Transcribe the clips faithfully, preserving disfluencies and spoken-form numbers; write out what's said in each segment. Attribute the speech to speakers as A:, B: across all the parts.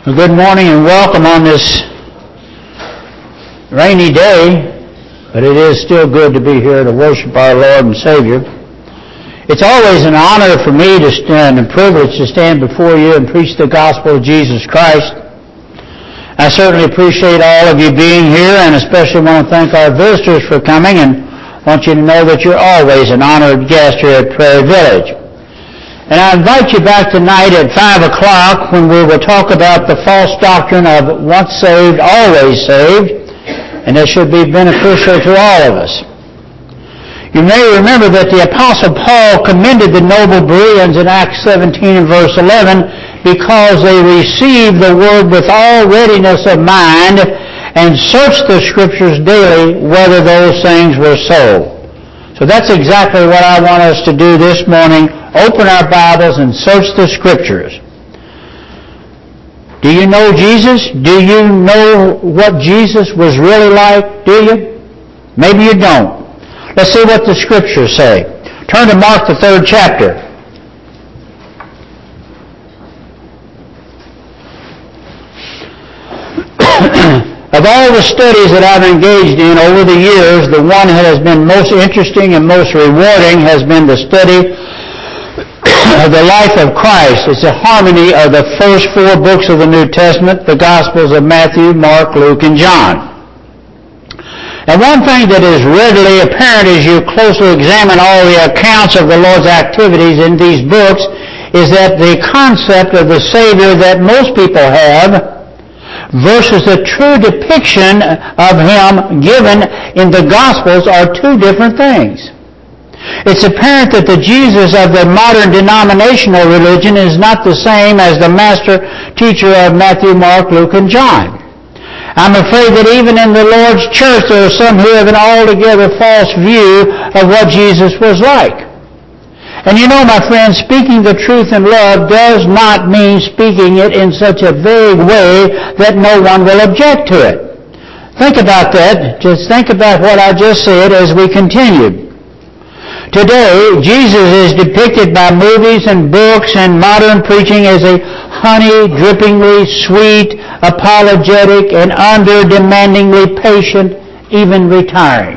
A: Well, good morning and welcome on this rainy day, but it is still good to be here to worship our Lord and Savior. It's always an honor for me to stand and a privilege to stand before you and preach the gospel of Jesus Christ. I certainly appreciate all of you being here, and especially want to thank our visitors for coming, and want you to know that you're always an honored guest here at Prairie Village. And I invite you back tonight at five o'clock when we will talk about the false doctrine of once saved, always saved, and that should be beneficial to all of us. You may remember that the Apostle Paul commended the noble Bereans in Acts seventeen and verse eleven because they received the word with all readiness of mind and searched the Scriptures daily whether those things were so. So that's exactly what I want us to do this morning. Open our Bibles and search the Scriptures. Do you know Jesus? Do you know what Jesus was really like? Do you? Maybe you don't. Let's see what the Scriptures say. Turn to Mark, the third chapter. Of all the studies that I've engaged in over the years, the one that has been most interesting and most rewarding has been the study of the life of Christ. It's a harmony of the first four books of the New Testament, the Gospels of Matthew, Mark, Luke, and John. And one thing that is readily apparent as you closely examine all the accounts of the Lord's activities in these books is that the concept of the Savior that most people have versus the true depiction of Him given in the Gospels are two different things. It's apparent that the Jesus of the modern denominational religion is not the same as the master teacher of Matthew, Mark, Luke, and John. I'm afraid that even in the Lord's church there are some who have an altogether false view of what Jesus was like. And you know, my friends, speaking the truth in love does not mean speaking it in such a vague way that no one will object to it. Think about that. Just think about what I just said as we continue. Today, Jesus is depicted by movies and books and modern preaching as a honey, drippingly sweet, apologetic, and under-demandingly patient, even retiring.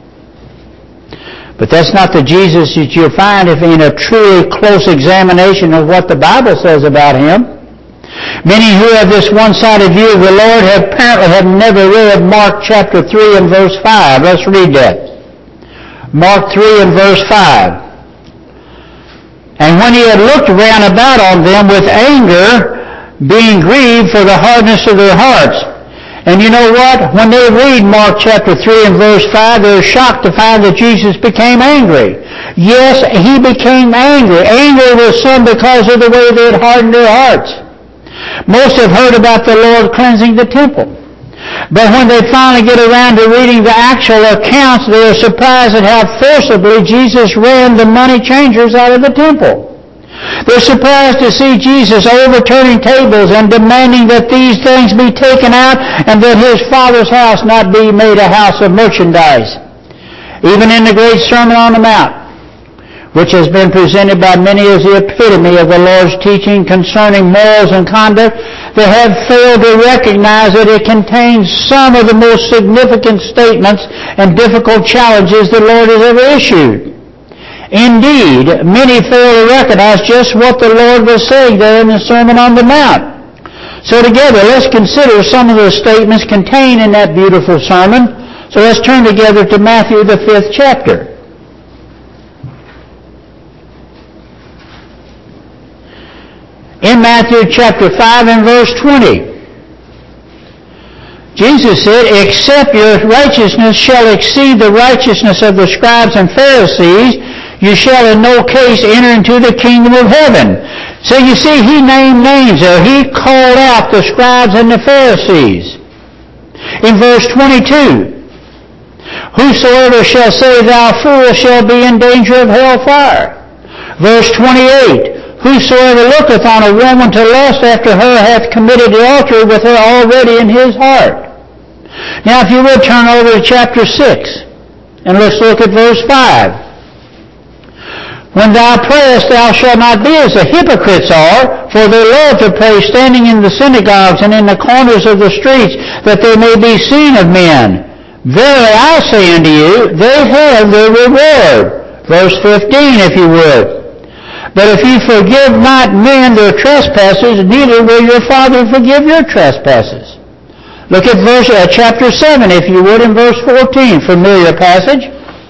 A: But that's not the Jesus that you'll find if in a truly close examination of what the Bible says about Him. Many who have this one-sided view of the Lord have apparently have never read Mark chapter three and verse five. Let's read that. Mark three and verse five. And when He had looked round about on them with anger, being grieved for the hardness of their hearts. And you know what? When they read Mark chapter three and verse five, they're shocked to find that Jesus became angry. Yes, He became angry. Anger was some because of the way they had hardened their hearts. Most have heard about the Lord cleansing the temple. But when they finally get around to reading the actual accounts, they are surprised at how forcibly Jesus ran the money changers out of the temple. They're surprised to see Jesus overturning tables and demanding that these things be taken out and that His Father's house not be made a house of merchandise. Even in the great Sermon on the Mount, which has been presented by many as the epitome of the Lord's teaching concerning morals and conduct, they have failed to recognize that it contains some of the most significant statements and difficult challenges the Lord has ever issued. Indeed, many fail to recognize just what the Lord was saying there in the Sermon on the Mount. So together, let's consider some of the statements contained in that beautiful sermon. So let's turn together to Matthew, the fifth chapter. In Matthew chapter five and verse twenty, Jesus said, "Except your righteousness shall exceed the righteousness of the scribes and Pharisees, you shall in no case enter into the kingdom of heaven." So you see, He named names there. He called out the scribes and the Pharisees. In verse twenty-two, "Whosoever shall say, thou fool, shall be in danger of hellfire." Verse twenty-eight, "Whosoever looketh on a woman to lust after her hath committed adultery with her already in his heart." Now if you would turn over to chapter six, and let's look at verse five. When thou prayest, thou shalt not be as the hypocrites are, for they love to pray standing in the synagogues and in the corners of the streets, that they may be seen of men. Verily I say unto you, they have their reward. Verse fifteen, if you would. But if you forgive not men their trespasses, neither will your Father forgive your trespasses. Look at verse uh, chapter seven, if you would, in verse fourteen, familiar passage.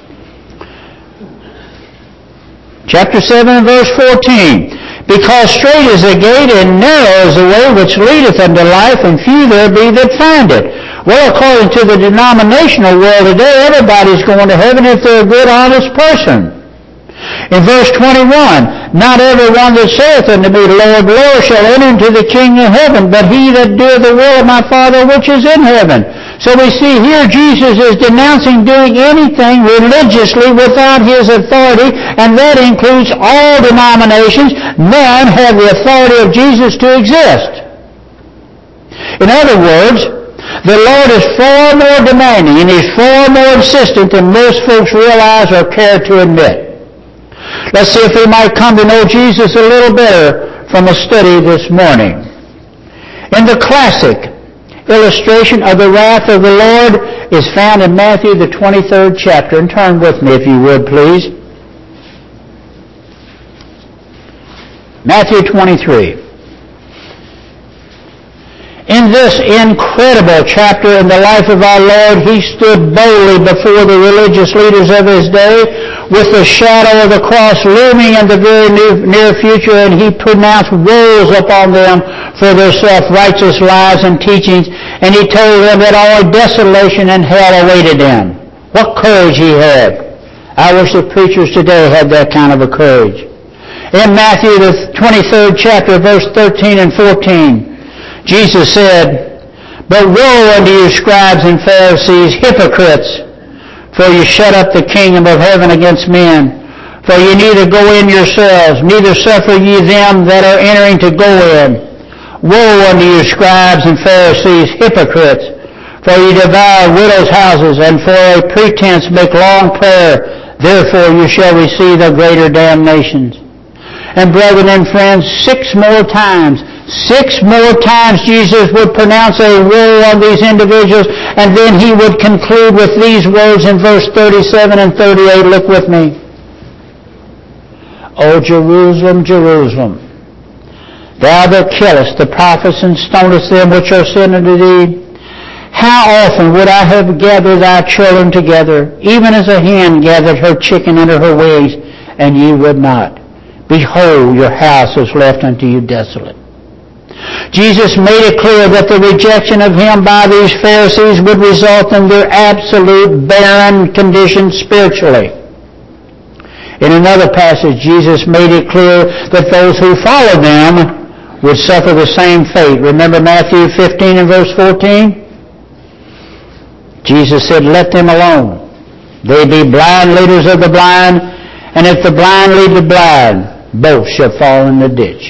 A: Chapter seven and verse fourteen. Because strait is the gate and narrow is the way which leadeth unto life, and few there be that find it. Well, according to the denominational world today, everybody's going to heaven if they're a good, honest person. In verse twenty-one, not every one that saith unto me, Lord, Lord, shall enter into the kingdom of heaven, but he that doeth the will of my Father which is in heaven. So we see here Jesus is denouncing doing anything religiously without his authority, and that includes all denominations. None have the authority of Jesus to exist. In other words, the Lord is far more demanding and He's far more insistent than most folks realize or care to admit. Let's see if we might come to know Jesus a little better from a study this morning. In the classic illustration of the wrath of the Lord is found in Matthew, the twenty-third chapter. And turn with me, if you would, please. Matthew twenty-three. In this incredible chapter in the life of our Lord, He stood boldly before the religious leaders of His day with the shadow of the cross looming in the very near future, and He pronounced woes upon them for their self-righteous lives and teachings, and He told them that all desolation and hell awaited them. What courage He had. I wish the preachers today had that kind of a courage. In Matthew, the twenty-third chapter, verse thirteen and fourteen, Jesus said, But woe unto you, scribes and Pharisees, hypocrites, for you shut up the kingdom of heaven against men. For ye neither go in yourselves, neither suffer ye them that are entering to go in. Woe unto you, scribes and Pharisees, hypocrites, for ye devour widows' houses, and for a pretense make long prayer. Therefore you shall receive the greater damnations. And brethren and friends, six more times, Six more times Jesus would pronounce a woe on these individuals, and then He would conclude with these words in verse thirty-seven and thirty-eight. Look with me. O Jerusalem, Jerusalem, thou that killest the prophets and stonest them which are sent unto thee, how often would I have gathered thy children together, even as a hen gathered her chicken under her wings, and ye would not. Behold, your house is left unto you desolate. Jesus made it clear that the rejection of Him by these Pharisees would result in their absolute barren condition spiritually. In another passage, Jesus made it clear that those who followed them would suffer the same fate. Remember Matthew fifteen and verse fourteen? Jesus said, Let them alone. They be blind leaders of the blind, and if the blind lead the blind, both shall fall in the ditch.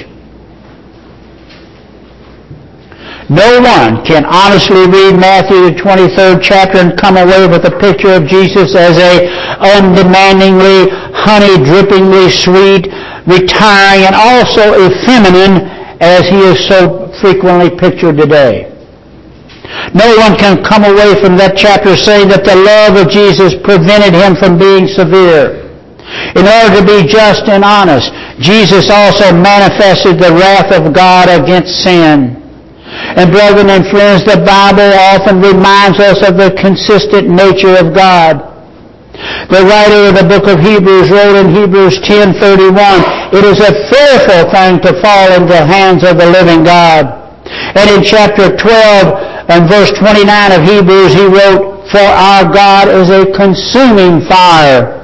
A: No one can honestly read Matthew the twenty-third chapter and come away with a picture of Jesus as a undemandingly, honey-drippingly sweet, retiring, and also effeminate as He is so frequently pictured today. No one can come away from that chapter saying that the love of Jesus prevented Him from being severe. In order to be just and honest, Jesus also manifested the wrath of God against sin. And brethren and friends, the Bible often reminds us of the consistent nature of God. The writer of the book of Hebrews wrote in Hebrews ten thirty-one, It is a fearful thing to fall into the hands of the living God. And in chapter twelve and verse twenty-nine of Hebrews, he wrote, For our God is a consuming fire.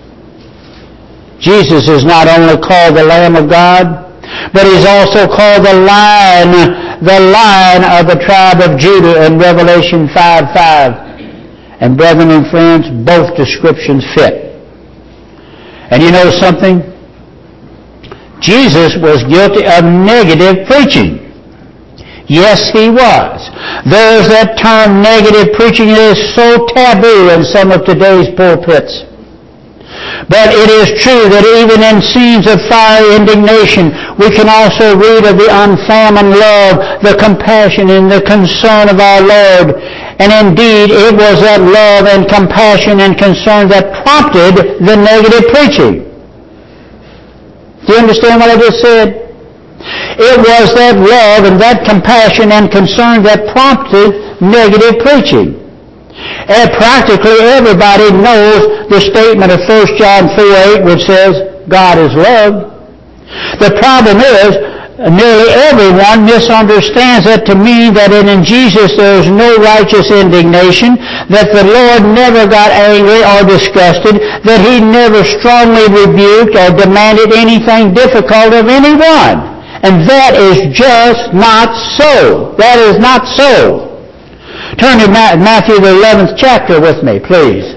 A: Jesus is not only called the Lamb of God, but He's also called the Lion, the Lion of the tribe of Judah in Revelation five five. And brethren and friends, both descriptions fit. And you know something? Jesus was guilty of negative preaching. Yes, He was. There's that term, negative preaching. It is so taboo in some of today's pulpits. But it is true that even in scenes of fiery indignation, we can also read of the unfailing love, the compassion, and the concern of our Lord. And indeed, it was that love and compassion and concern that prompted the negative preaching. Do you understand what I just said? It was that love and that compassion and concern that prompted negative preaching. And practically everybody knows the statement of First John four eight, which says, God is love. The problem is, nearly everyone misunderstands that to mean that in Jesus there is no righteous indignation, that the Lord never got angry or disgusted, that He never strongly rebuked or demanded anything difficult of anyone. And that is just not so. That is not so. Turn to Matthew the eleventh chapter with me, please.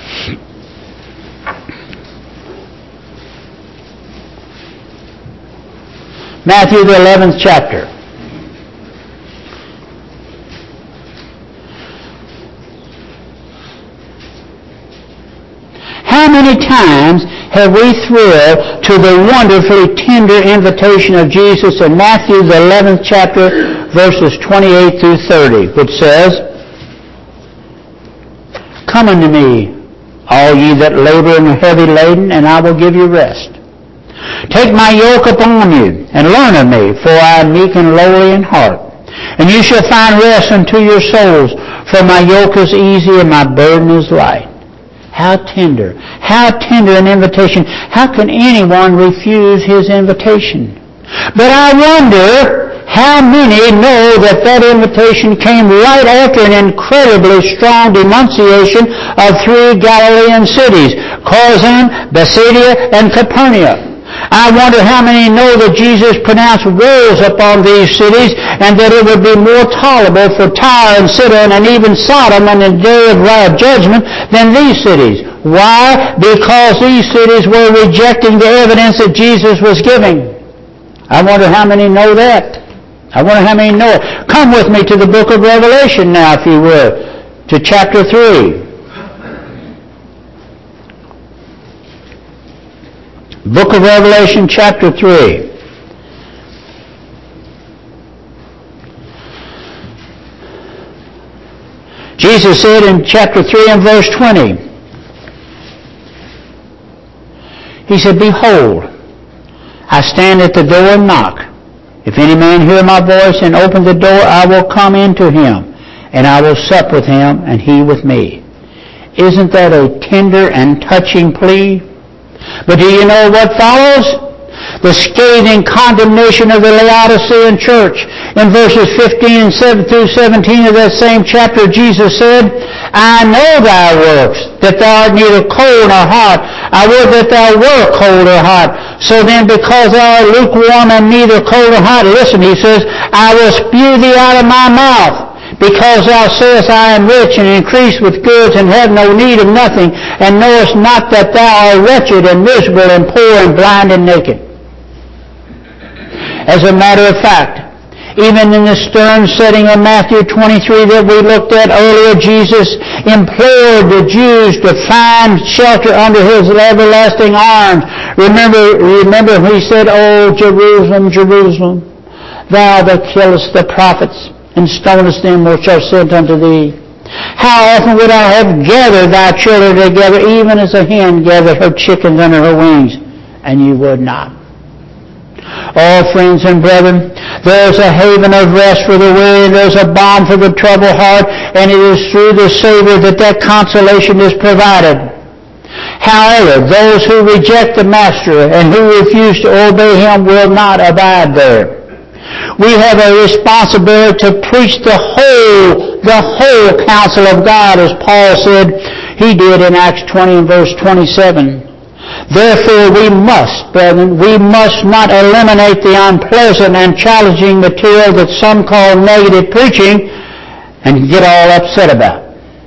A: Matthew the eleventh chapter. How many times have we thrilled to the wonderfully tender invitation of Jesus in Matthew the eleventh chapter, verses twenty-eight through thirty, which says, Come unto me, all ye that labor and are heavy laden, and I will give you rest. Take my yoke upon you, and learn of me, for I am meek and lowly in heart. And you shall find rest unto your souls, for my yoke is easy and my burden is light. How tender, how tender an invitation. How can anyone refuse His invitation? But I wonder how many know that that invitation came right after an incredibly strong denunciation of three Galilean cities, Chorazin, Bethsaida, and Capernaum. I wonder how many know that Jesus pronounced woes upon these cities and that it would be more tolerable for Tyre and Sidon and even Sodom on the day of judgment than these cities. Why? Because these cities were rejecting the evidence that Jesus was giving. I wonder how many know that. I wonder how many know it. Come with me to the book of Revelation now, if you will, to chapter three. Book of Revelation, chapter three. Jesus said in chapter three and verse twenty, He said, Behold, I stand at the door and knock. If any man hear my voice and open the door, I will come into him, and I will sup with him, and he with me. Isn't that a tender and touching plea? But do you know what follows? The scathing condemnation of the Laodicean church. In verses fifteen and seven through seventeen of that same chapter, Jesus said, I know thy works, that thou art neither cold nor hot. I would that thou were cold or hot. So then, because thou art lukewarm and neither cold nor hot, listen, he says, I will spew thee out of my mouth. Because thou sayest, I am rich and increase with goods and have no need of nothing, and knowest not that thou art wretched and miserable and poor and blind and naked. As a matter of fact, even in the stern setting of Matthew twenty-three that we looked at earlier, Jesus implored the Jews to find shelter under His everlasting arms. Remember, remember He said, O Jerusalem, Jerusalem, thou that killest the prophets, and stonest them which are sent unto thee. How often would I have gathered thy children together, even as a hen gathered her chickens under her wings, and you would not. Oh, friends and brethren, there's a haven of rest for the weary, there's a balm for the troubled heart, and it is through the Savior that that consolation is provided. However, those who reject the Master and who refuse to obey Him will not abide there. We have a responsibility to preach the whole, the whole counsel of God, as Paul said he did in Acts twenty and verse twenty-seven. Therefore we must, brethren, we must not eliminate the unpleasant and challenging material that some call negative preaching and get all upset about.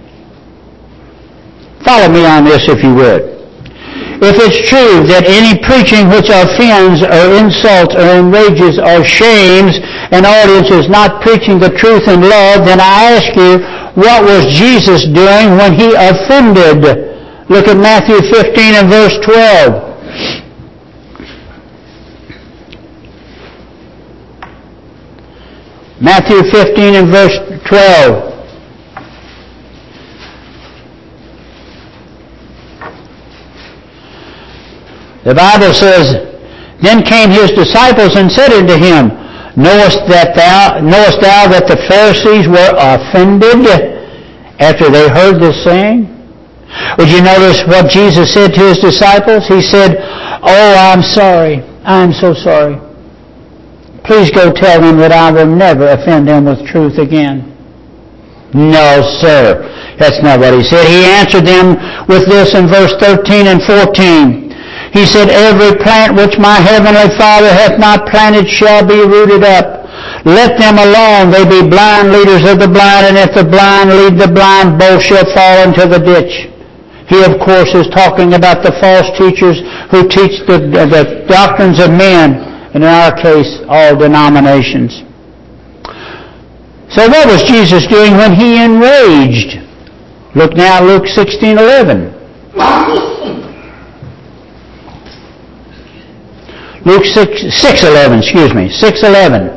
A: Follow me on this if you would. If it's true that any preaching which offends or insults or enrages or shames an audience is not preaching the truth in love, then I ask you, what was Jesus doing when He offended Look at Matthew fifteen and verse twelve. Matthew fifteen and verse twelve. The Bible says, Then came his disciples and said unto him, Knowest that thou knowest thou that the Pharisees were offended after they heard this saying? Would you notice what Jesus said to his disciples? He said, Oh, I'm sorry. I'm so sorry. Please go tell them that I will never offend them with truth again. No, sir. That's not what he said. He answered them with this in verse thirteen and fourteen. He said, Every plant which my heavenly Father hath not planted shall be rooted up. Let them alone. They be blind leaders of the blind, and if the blind lead the blind, both shall fall into the ditch. He, of course, is talking about the false teachers who teach the, the doctrines of men, and in our case, all denominations. So what was Jesus doing when he enraged? Look now at Luke sixteen eleven. Luke six eleven, excuse me, six eleven.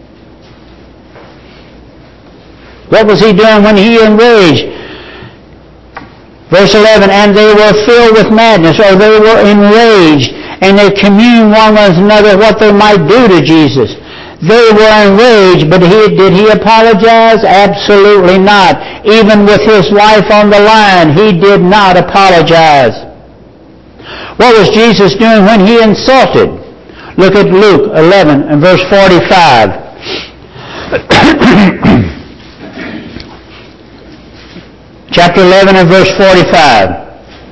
A: What was he doing when he enraged? Verse eleven, and they were filled with madness, or they were enraged, and they communed one with another what they might do to Jesus. They were enraged, but he, did he apologize? Absolutely not. Even with his life on the line, he did not apologize. What was Jesus doing when he insulted? Look at Luke eleven and verse forty-five. Chapter eleven and verse forty-five.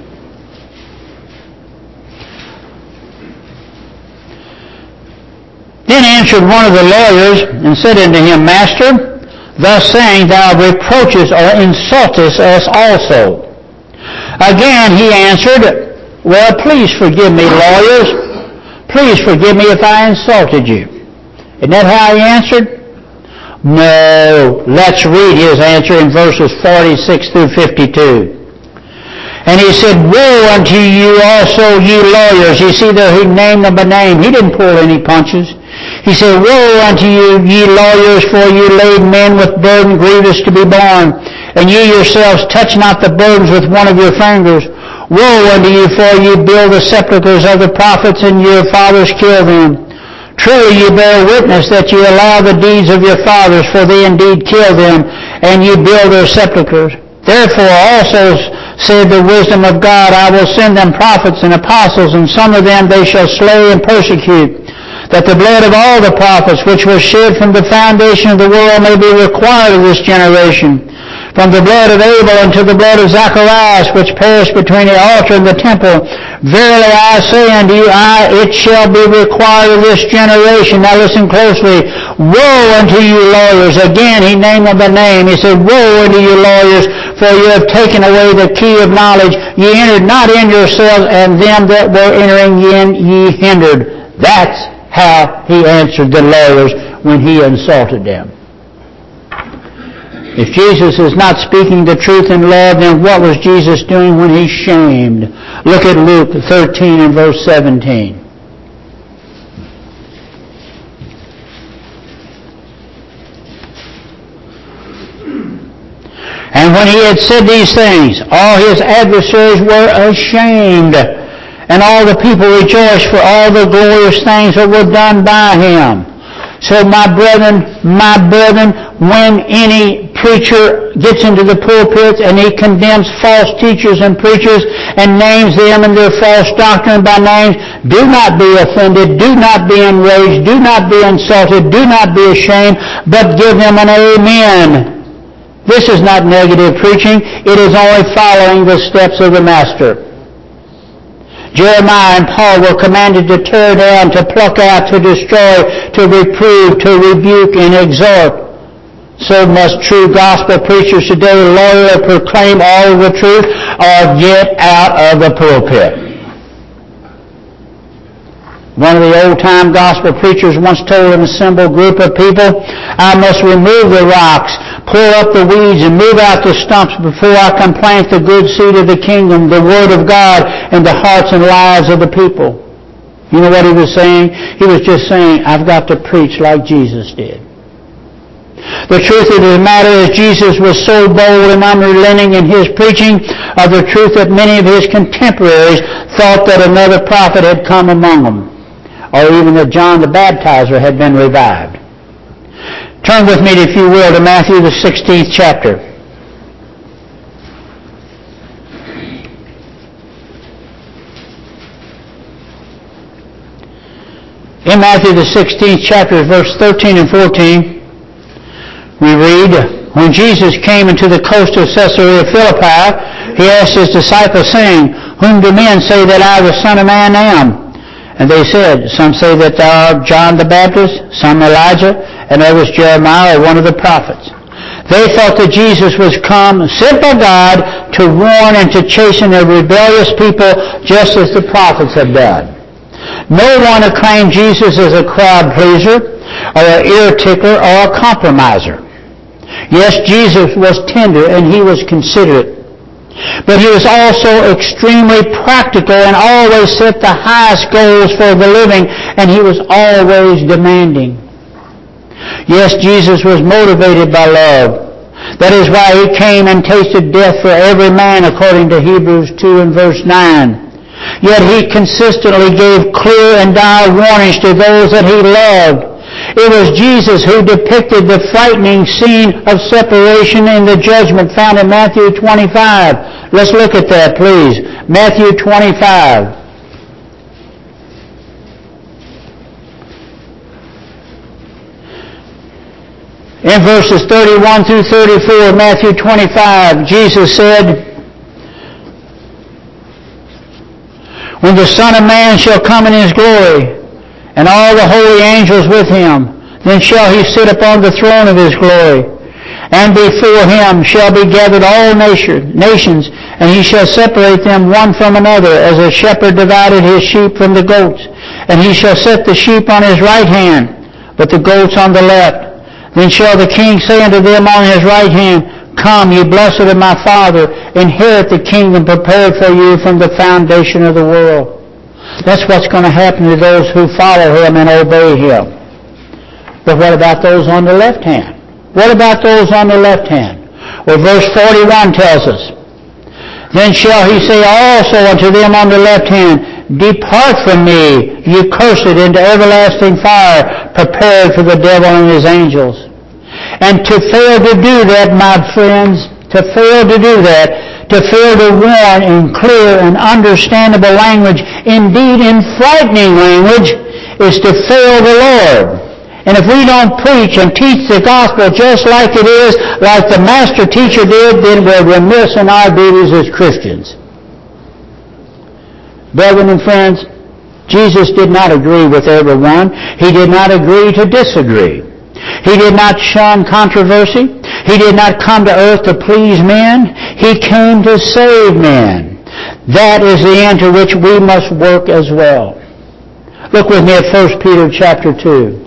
A: Then answered one of the lawyers and said unto him, Master, thus saying thou reproachest or insultest us also. Again he answered, Well, please forgive me, lawyers. Please forgive me if I insulted you. Isn't that how he answered? No. Let's read his answer in verses forty-six through fifty-two. And he said, Woe unto you also, ye lawyers. You see there, he named them by name. He didn't pull any punches. He said, Woe unto you, ye lawyers, for you laid men with burden grievous to be borne, and ye yourselves touch not the burdens with one of your fingers. Woe unto you, for you build the sepulchres of the prophets, and your fathers kill them. Truly you bear witness that you allow the deeds of your fathers, for they indeed kill them, and you build their sepulchres. Therefore also said the wisdom of God, I will send them prophets and apostles, and some of them they shall slay and persecute, that the blood of all the prophets which was shed from the foundation of the world may be required of this generation. From the blood of Abel unto the blood of Zacharias, which perished between the altar and the temple. Verily I say unto you, I, it shall be required of this generation. Now listen closely. Woe unto you lawyers. Again he named them by name. He said, Woe unto you lawyers, for you have taken away the key of knowledge. Ye entered not in yourselves, and them that were entering in ye hindered. That's how he answered the lawyers when he insulted them. If Jesus is not speaking the truth in love, then what was Jesus doing when he shamed? Look at Luke thirteen and verse seventeen. And when he had said these things, all his adversaries were ashamed, and all the people rejoiced for all the glorious things that were done by him. So my brethren, my brethren, when any preacher gets into the pulpits and he condemns false teachers and preachers and names them and their false doctrine by names, do not be offended, do not be enraged, do not be insulted, do not be ashamed, but give them an amen. This is not negative preaching. It is only following the steps of the Master. Jeremiah and Paul were commanded to tear down, to pluck out, to destroy, to reprove, to rebuke, and exhort. So must true gospel preachers today loyally proclaim all of the truth or get out of the pulpit. One of the old-time gospel preachers once told an assembled group of people, I must remove the rocks, pull up the weeds and move out the stumps before I can plant the good seed of the kingdom, the Word of God, in the hearts and lives of the people. You know what he was saying? He was just saying, I've got to preach like Jesus did. The truth of the matter is Jesus was so bold and unrelenting in his preaching of the truth that many of his contemporaries thought that another prophet had come among them, or even that John the Baptizer had been revived. Turn with me, if you will, to Matthew the sixteenth chapter. In Matthew the sixteenth chapter, verse thirteen and fourteen, we read, when Jesus came into the coast of Caesarea Philippi, he asked his disciples, saying, Whom do men say that I, the Son of Man, am? And they said, Some say that thou art John the Baptist, some Elijah, and others Jeremiah, or one of the prophets. They thought that Jesus was come, sent by God, to warn and to chasten a rebellious people, just as the prophets had done. No one acclaimed Jesus as a crowd pleaser, or an ear tickler, or a compromiser. Yes, Jesus was tender and he was considerate. But he was also extremely practical and always set the highest goals for the living, and he was always demanding. Yes, Jesus was motivated by love. That is why he came and tasted death for every man, according to Hebrews two and verse nine. Yet he consistently gave clear and dire warnings to those that he loved. It was Jesus who depicted the frightening scene of separation in the judgment found in Matthew twenty-five. Let's look at that, please. Matthew twenty-five. In verses thirty-one through thirty-four, Matthew twenty-five, Jesus said, When the Son of Man shall come in his glory, and all the holy angels with him, then shall he sit upon the throne of his glory. And before him shall be gathered all nation, nations, and he shall separate them one from another, as a shepherd divided his sheep from the goats. And he shall set the sheep on his right hand, but the goats on the left. Then shall the king say unto them on his right hand, Come, ye blessed of my Father, inherit the kingdom prepared for you from the foundation of the world. That's what's going to happen to those who follow him and obey him. But what about those on the left hand? What about those on the left hand? Well, verse forty-one tells us, Then shall he say also unto them on the left hand, Depart from me, ye cursed, into everlasting fire, prepared for the devil and his angels. And to fail to do that, my friends, to fail to do that, to fail to warn in clear and understandable language, indeed in frightening language, is to fail the Lord. And if we don't preach and teach the gospel just like it is, like the master teacher did, then we're remiss in our duties as Christians. Brethren and friends, Jesus did not agree with everyone. He did not agree to disagree. He did not shun controversy. He did not come to earth to please men. He came to save men. That is the end to which we must work as well. Look with me at First Peter chapter two.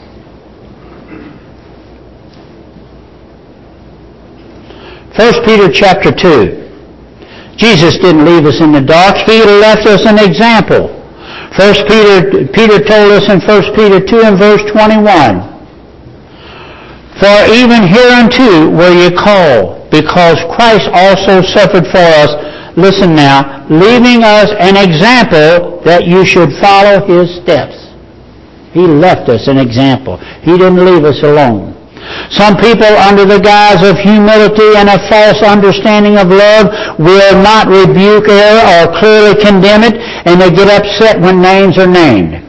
A: First Peter chapter two. Jesus didn't leave us in the dark. He left us an example. First Peter, Peter told us in First Peter two and verse twenty-one, For even hereunto were ye called, because Christ also suffered for us, listen now, leaving us an example that you should follow his steps. He left us an example. He didn't leave us alone. Some people, under the guise of humility and a false understanding of love, will not rebuke error or clearly condemn it, and they get upset when names are named.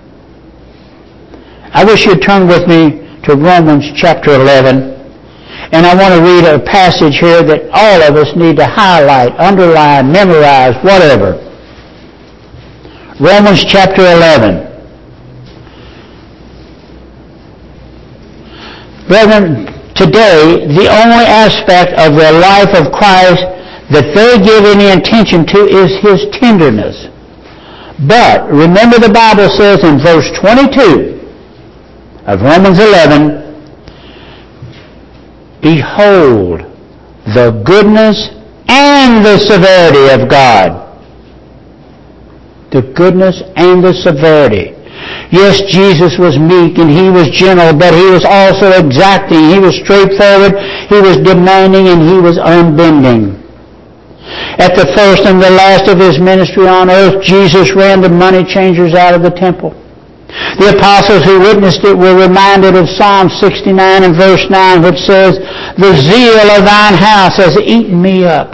A: I wish you'd turn with me to Romans chapter eleven. And I want to read a passage here that all of us need to highlight, underline, memorize, whatever. Romans chapter eleven. Brethren, today, the only aspect of the life of Christ that they give any attention to is his tenderness. But, remember the Bible says in verse twenty-two of Romans eleven, Behold the goodness and the severity of God. The goodness and the severity. Yes, Jesus was meek and He was gentle, but He was also exacting. He was straightforward, He was demanding, and He was unbending. At the first and the last of His ministry on earth, Jesus ran the money changers out of the temple. The apostles who witnessed it were reminded of Psalm sixty-nine and verse nine, which says, "The zeal of thine house has eaten me up."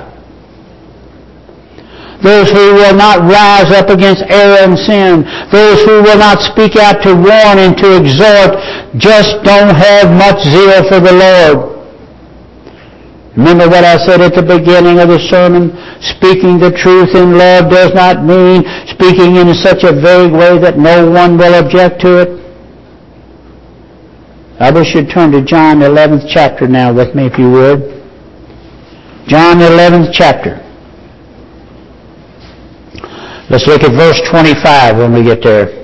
A: Those who will not rise up against error and sin, those who will not speak out to warn and to exhort, just don't have much zeal for the Lord. Remember what I said at the beginning of the sermon? Speaking the truth in love does not mean speaking in such a vague way that no one will object to it. I wish you'd turn to John the eleventh chapter now with me, if you would. John the eleventh chapter. Let's look at verse twenty-five when we get there.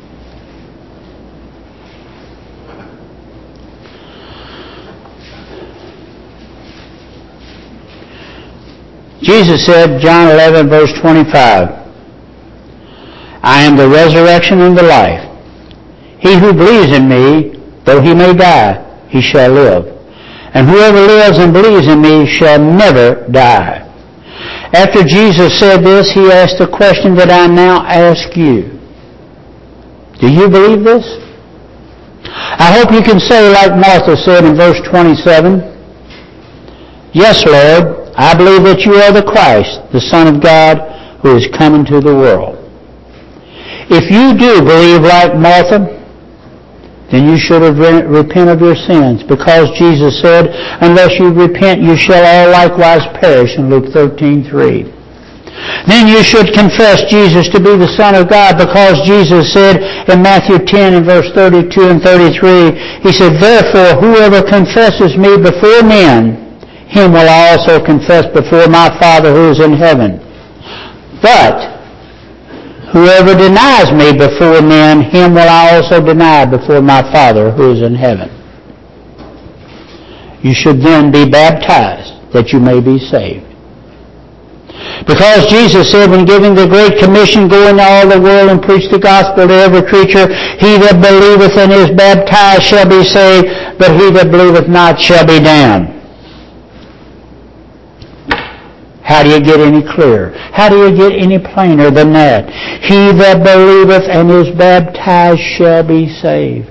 A: Jesus said, John eleven, verse twenty-five, "I am the resurrection and the life. He who believes in me, though he may die, he shall live. And whoever lives and believes in me shall never die." After Jesus said this, He asked the question that I now ask you. Do you believe this? I hope you can say like Martha said in verse twenty-seven, "Yes, Lord, I believe that you are the Christ, the Son of God, who is come into the world." If you do believe like Martha, then you should have re- repent of your sins, because Jesus said, "Unless you repent, you shall all likewise perish," in Luke thirteen three. Then you should confess Jesus to be the Son of God, because Jesus said in Matthew ten and verse thirty-two and thirty-three, He said, "Therefore, whoever confesses me before men, him will I also confess before my Father who is in heaven. But whoever denies me before men, him will I also deny before my Father who is in heaven." You should then be baptized that you may be saved. Because Jesus said when giving the Great Commission, "Go into all the world and preach the gospel to every creature. He that believeth and is baptized shall be saved, but he that believeth not shall be damned." How do you get any clearer? How do you get any plainer than that? He that believeth and is baptized shall be saved.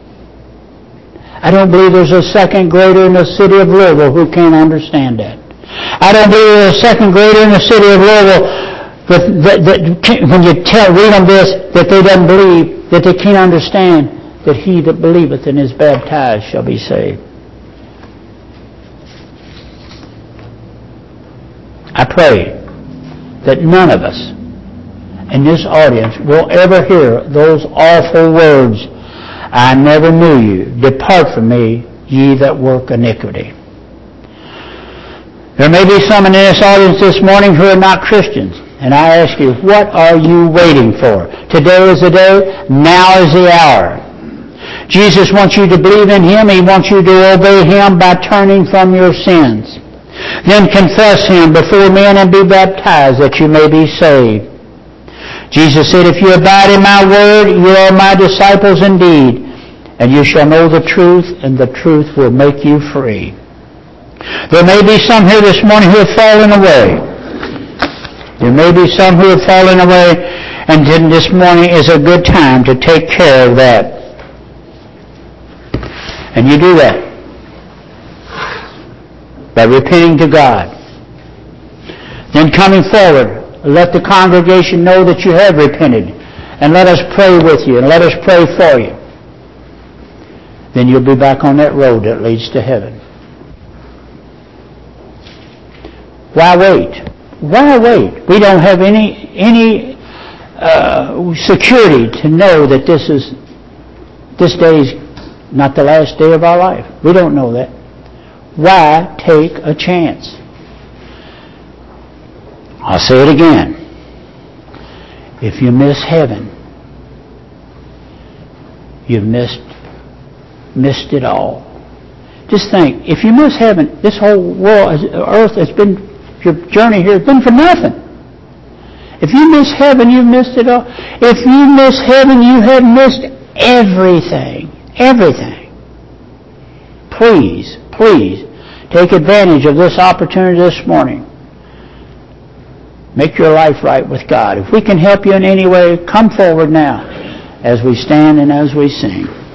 A: I don't believe there's a second grader in the city of Louisville who can't understand that. I don't believe there's a second grader in the city of Louisville that, that, that when you tell, read them this, that they don't believe, that they can't understand that he that believeth and is baptized shall be saved. I pray that none of us in this audience will ever hear those awful words, "I never knew you. Depart from me, ye that work iniquity." There may be some in this audience this morning who are not Christians. And I ask you, what are you waiting for? Today is the day. Now is the hour. Jesus wants you to believe in Him. He wants you to obey Him by turning from your sins. Then confess Him before men and be baptized that you may be saved. Jesus said, "If you abide in my word, you are my disciples indeed, and you shall know the truth, and the truth will make you free." There may be some here this morning who have fallen away. There may be some who have fallen away, and then this morning is a good time to take care of that. And you do that by repenting to God. Then coming forward, let the congregation know that you have repented, and let us pray with you, and let us pray for you. Then you'll be back on that road that leads to heaven. Why wait? Why wait? We don't have any any uh, security to know that this is this day is not the last day of our life. We don't know that. Why take a chance? I'll say it again. If you miss heaven, you've missed missed it all. Just think, if you miss heaven, this whole world, earth has been, your journey here has been for nothing. If you miss heaven, you've missed it all. If you miss heaven, you have missed everything. Everything. Please, please, take advantage of this opportunity this morning. Make your life right with God. If we can help you in any way, come forward now as we stand and as we sing.